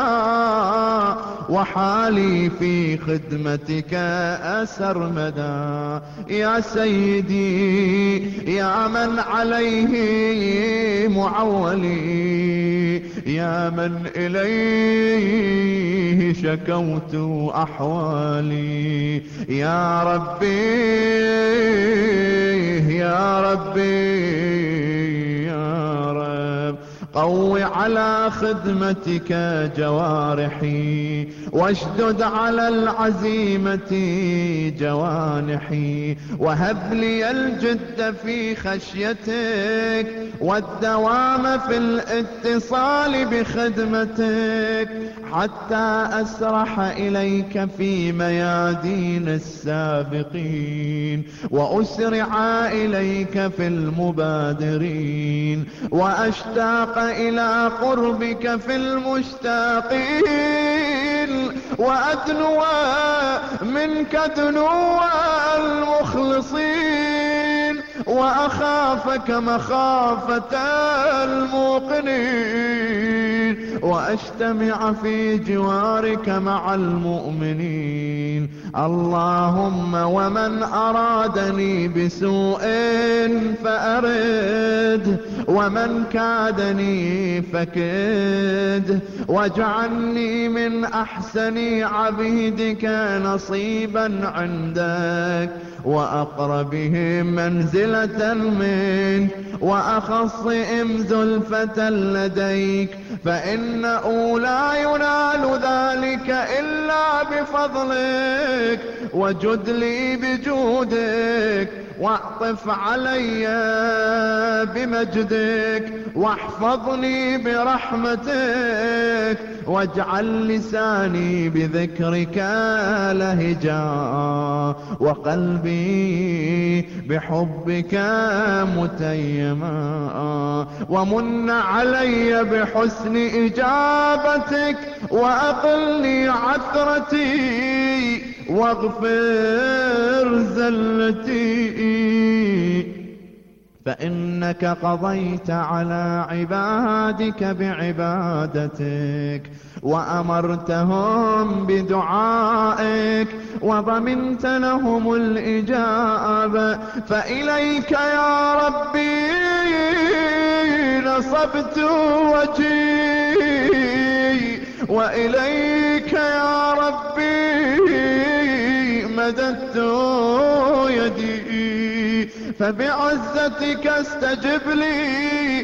وحالي في خدمتك أسرمدا يا سيدي يا من عليه معولي يا من إليه شكوت أحوالي يا ربي يا ربي يا رب قو على خدمتك جوارحي واشدد على العزيمة جوانحي وهب لي الجد في خشيتك والدوام في الاتصال بخدمتك حتى أسرح إليك في ميادين السابقين وأسرع إليك في المبادرين وأشتاق إلى قربك في المشتاقين وأدنو منك دنو المخلصين وأخافك مخافة الموقنين وأجتمع في جوارك مع المؤمنين اللهم ومن أرادني بسوء فأرد ومن كادني فكد واجعلني من أحسن عبيدك نصيبا عندك وأقربهم منزلة منك وأخصهم زلفة لديك فإنه لا ينال ذلك إلا بفضلك وجد لي بجودك واعطف علي بمجدك واحفظني برحمتك واجعل لساني بذكرك لهجا وقلبي بحبك متيما ومن علي بحسن إجابتك وأقلني عثرتي واغفر زلتي فإنك قضيت على عبادك بعبادتك وأمرتهم بدعائك وضمنت لهم الإجابة، فإليك يا ربي نصبت وجهي وإليك يا ربي مددت يدي، فبعزتك استجب لي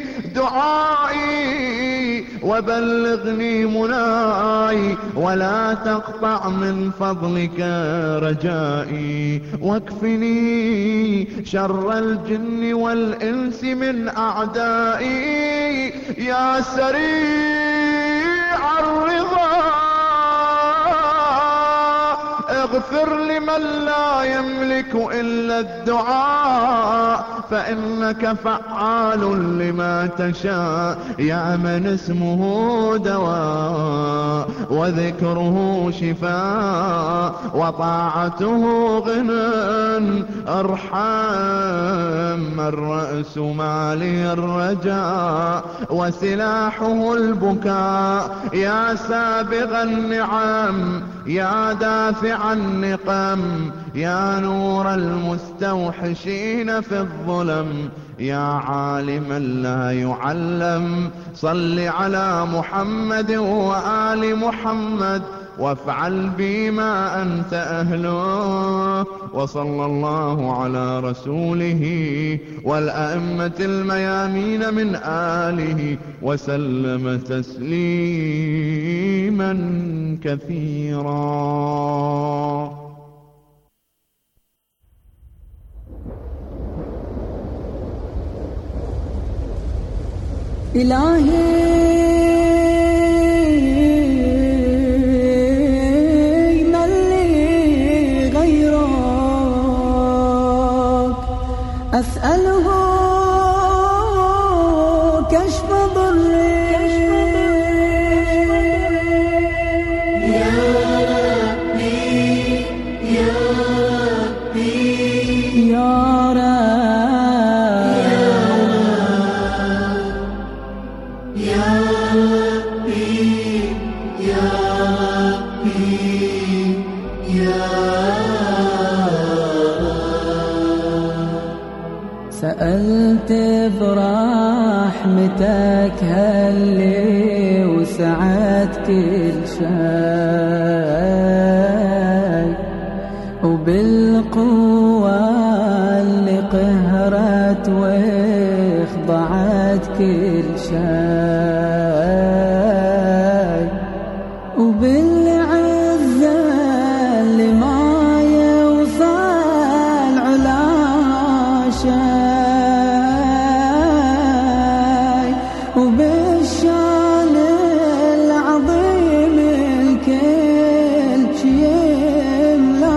دعائي وبلغني مناي، ولا تقطع من فضلك رجائي، واكفني شر الجن والإنس من أعدائي، يا سريع الرضا اغفر لمن لا يملك إلا الدعاء، فإنك فعال لما تشاء، يا من اسمه دواء وذكره شفاء وطاعته غنى، ارحم الرأس مالي الرجاء وسلاحه البكاء، يا سابغ النعم يا دافع النقم، يا نور المستوحشين في الظلم، يا عالما لا يعلم، صل على محمد وآل محمد وافعل بي ما أنت أهله، وصلى الله على رسوله والأئمة الميامين من آله وسلم تسليما كثيرا. إلهي من لي غيرك أسأله كشف ضري، يا ربي يا ربي يا سألت برحمتك هلي وسعت كل شيء، وبالقوة اللي قهرت واخضعت كل شيء، وبالعزة اللي ما يوصل علا شيء، وبالشان العظيم الكل شي يملا،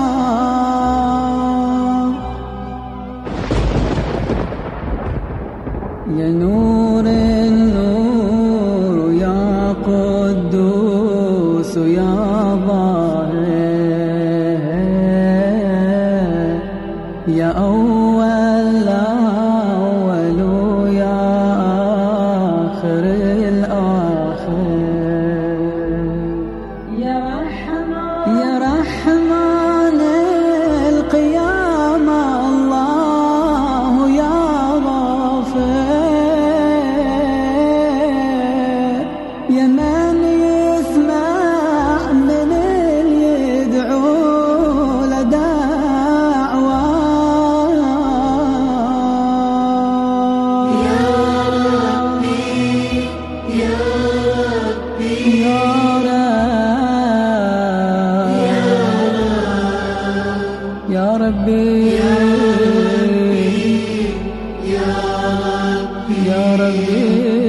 يا نور النور يا قدوس يا ظاهر، يا أول الأول ويا آخر الآخر، يا رحمن يا رحمن القيامة الله يا غافر، يا من يسمع من اللي يدعو لدعوة، يا ربي يا ربي يا رب يا ربي يا ربي يا ربي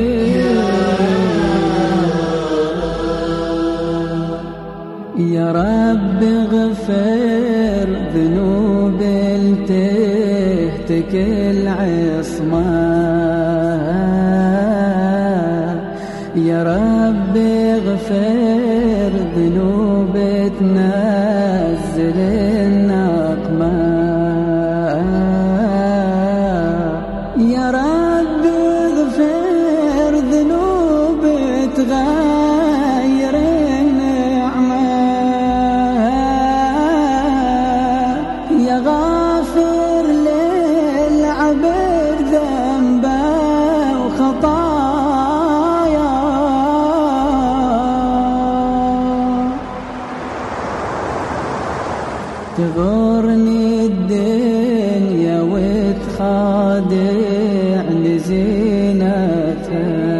يا رب اغفر ذنوب تهتك العصمة، يا رب اغفر ذنوب تنزل النقمة، غير النعمة يا غافر للعبد ذنبه وخطايا تغفر